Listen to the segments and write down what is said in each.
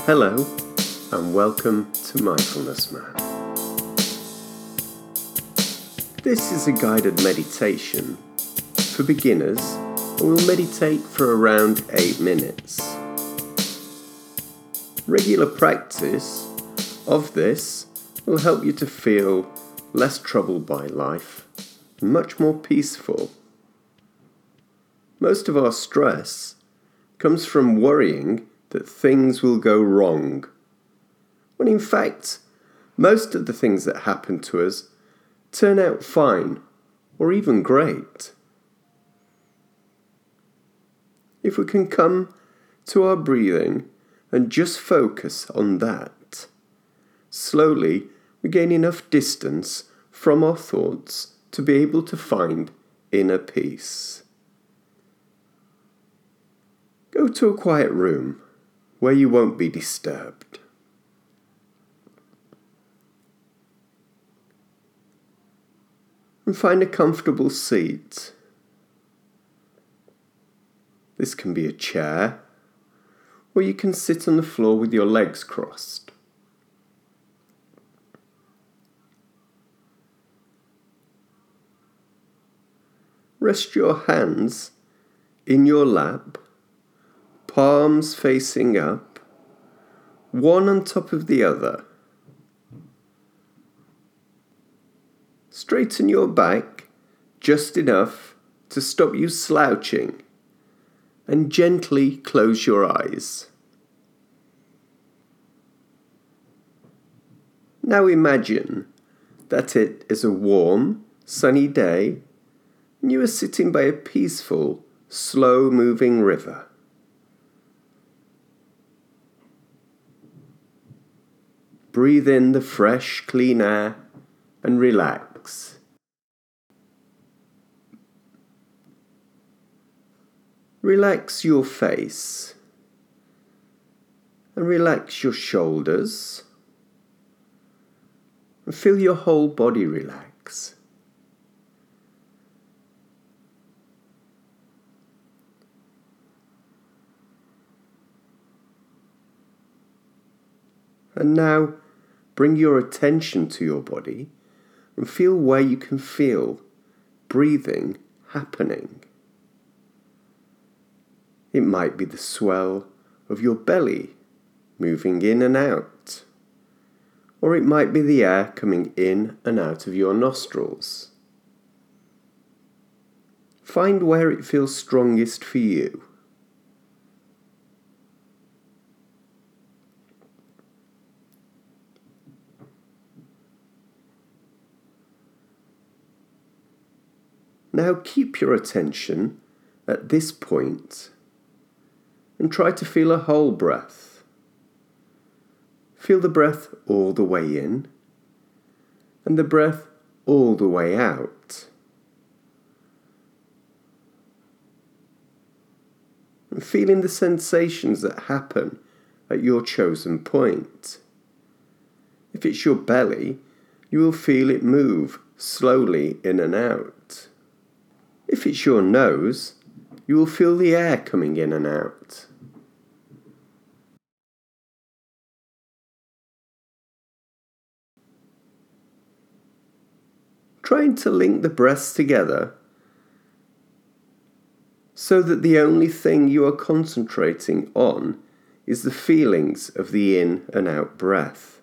Hello and welcome to Mindfulness Man. This is a guided meditation for beginners and we'll meditate for around 8 minutes. Regular practice of this will help you to feel less troubled by life and much more peaceful. Most of our stress comes from worrying that things will go wrong, when in fact, most of the things that happen to us turn out fine or even great. If we can come to our breathing and just focus on that, slowly we gain enough distance from our thoughts to be able to find inner peace. Go to a quiet room where you won't be disturbed. And find a comfortable seat. This can be a chair, or you can sit on the floor with your legs crossed. Rest your hands in your lap, palms facing up, one on top of the other. Straighten your back just enough to stop you slouching and gently close your eyes. Now imagine that it is a warm, sunny day and you are sitting by a peaceful, slow-moving river. Breathe in the fresh, clean air and relax. Relax your face and relax your shoulders and feel your whole body relax. And now bring your attention to your body and feel where you can feel breathing happening. It might be the swell of your belly moving in and out, or it might be the air coming in and out of your nostrils. Find where it feels strongest for you. Now keep your attention at this point and try to feel a whole breath. Feel the breath all the way in and the breath all the way out. And feeling the sensations that happen at your chosen point. If it's your belly, you will feel it move slowly in and out. If it's your nose, you will feel the air coming in and out. Trying to link the breaths together so that the only thing you are concentrating on is the feelings of the in and out breath.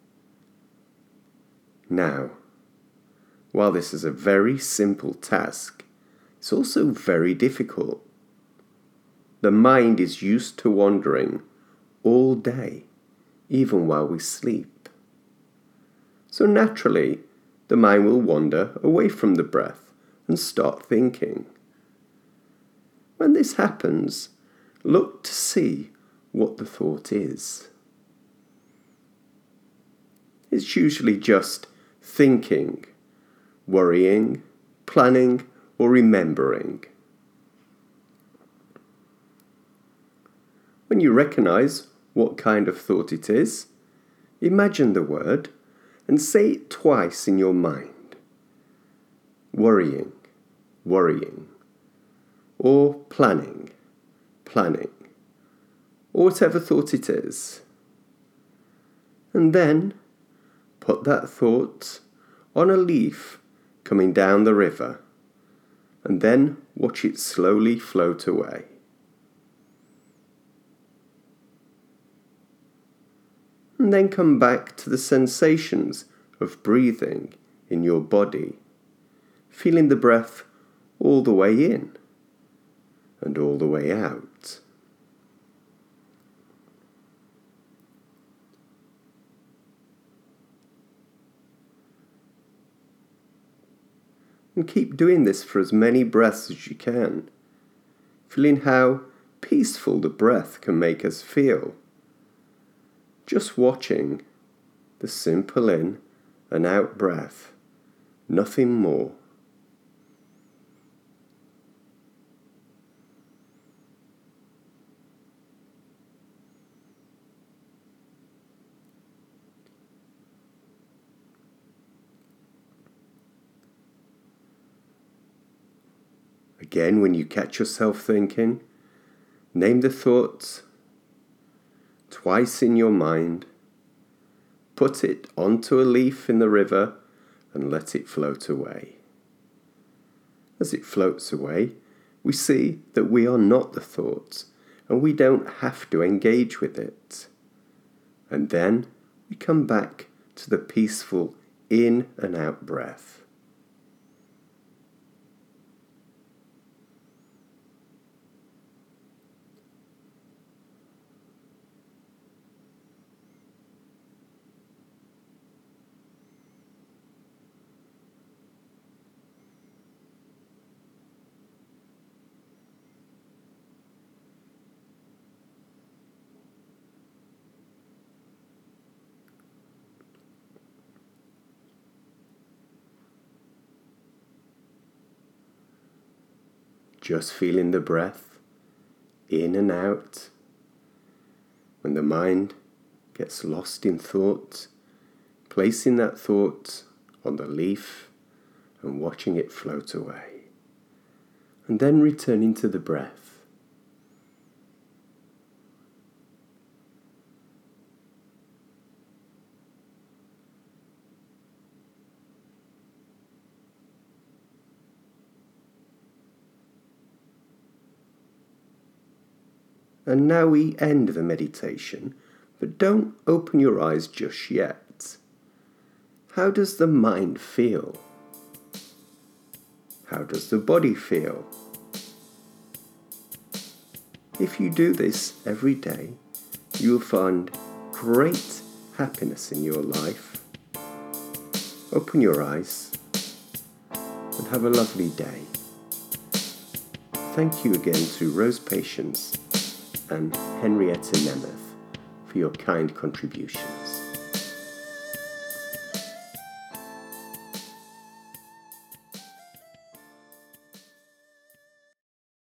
Now, while this is a very simple task, it's also very difficult. The mind is used to wandering all day, even while we sleep. So naturally, the mind will wander away from the breath and start thinking. When this happens, look to see what the thought is. It's usually just thinking, worrying, planning, or remembering. When you recognize what kind of thought it is, imagine the word and say it twice in your mind. Worrying, worrying. Or planning, planning. Or whatever thought it is. And then put that thought on a leaf coming down the river, and then watch it slowly float away. And then come back to the sensations of breathing in your body, feeling the breath all the way in and all the way out. And keep doing this for as many breaths as you can, feeling how peaceful the breath can make us feel. Just watching the simple in and out breath, nothing more. Again, when you catch yourself thinking, name the thoughts twice in your mind, put it onto a leaf in the river and let it float away. As it floats away, we see that we are not the thoughts and we don't have to engage with it. And then we come back to the peaceful in and out breath. Just feeling the breath in and out. When the mind gets lost in thought, placing that thought on the leaf and watching it float away. And then returning to the breath. And now we end the meditation, but don't open your eyes just yet. How does the mind feel? How does the body feel? If you do this every day, you will find great happiness in your life. Open your eyes and have a lovely day. Thank you again to Rose Patience and Henrietta Nemeth for your kind contribution.